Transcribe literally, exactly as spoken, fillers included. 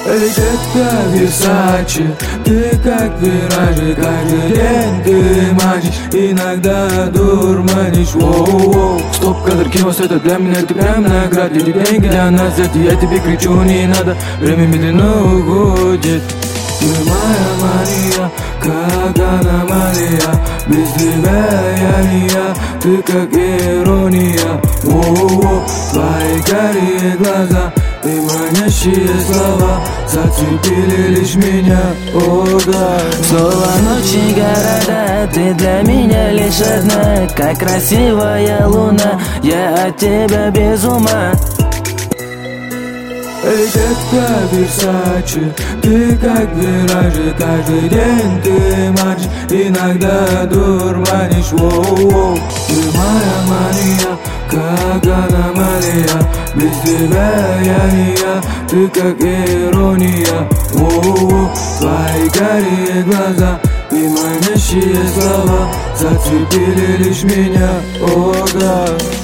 Эй, детка, Версаче, ты как виражи, каждый день ты манишь, иногда дурманишь. Воу-воу, стоп, кадр, кино, это для меня, ты прям наград. Эти деньги для нас, это я тебе кричу, не надо, время медленно уходит. Ты моя Мария, как аномалия, без тебя я не я, ты как ирония. Воу-воу, твои карие глаза и манящие слова зацепили лишь меня, о да. Снова ночи города, ты для меня лишь одна, как красивая луна, я от тебя без ума. Эй, детка, Версаче, ты как виражи, каждый день ты манишь, иногда дурманишь. Воу-воу, ты моя Мария, как аномалия, без тебя я не я, ты как ирония. Воу-воу, твои карие глаза и манящие слова зацепили лишь меня, о да.